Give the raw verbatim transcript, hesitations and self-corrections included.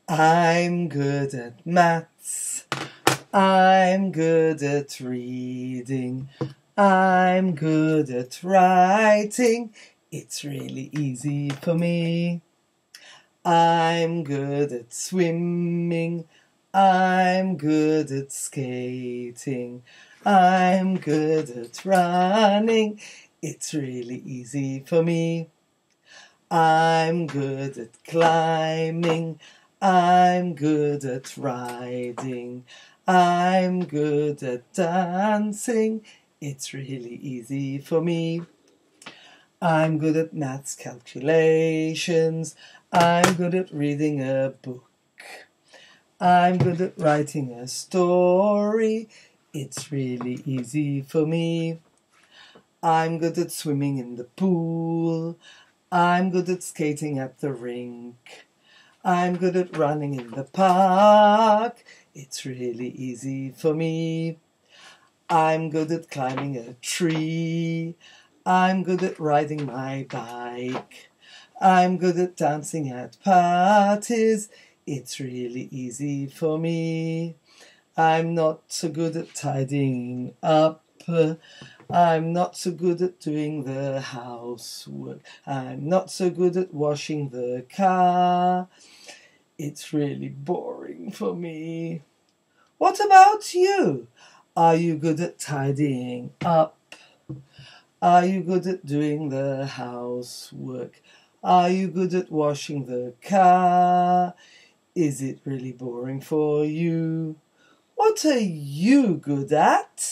I'm good at maths. I'm good at reading. I'm good at writing. It's really easy for me. I'm good at swimming. I'm good at skating. I'm good at running. It's really easy for me. I'm good at climbing. I'm good at riding. I'm good at dancing. It's really easy for me. I'm good at maths calculations. I'm good at reading a book. I'm good at writing a story. It's really easy for me. I'm good at swimming in the pool. I'm good at skating at the rink. I'm good at running in the park. It's really easy for me. I'm good at climbing a tree. I'm good at riding my bike. I'm good at dancing at parties. It's really easy for me. I'm not so good at tidying up. I'm not so good at doing the housework. I'm not so good at washing the car. It's really boring for me. What about you? Are you good at tidying up? Are you good at doing the housework? Are you good at washing the car? Is it really boring for you? What are you good at?